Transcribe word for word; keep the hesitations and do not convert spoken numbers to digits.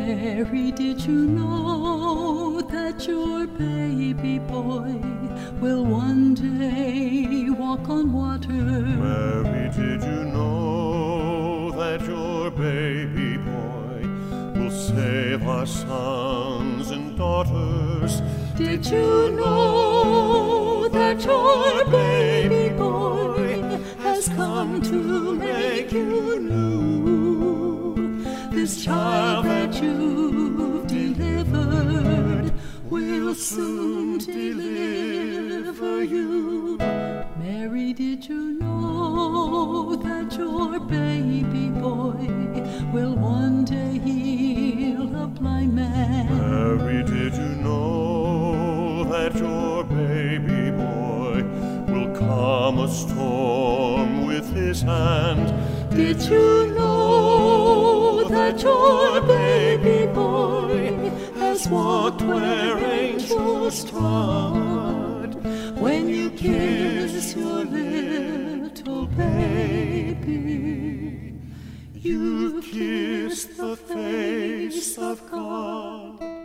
Mary, did you know that your baby boy will one day walk on water? Mary, did you know that your baby boy will save our sons and daughters? Did you know that your baby boy has come to make you new? This child that you've delivered will soon deliver you. Mary, did you know that your baby boy will one day heal a blind man? Mary, did you know that your baby boy will calm a storm with his hand? Did you know that your baby boy has walked where angels trod? When you kiss your little baby, you've kissed the face of God.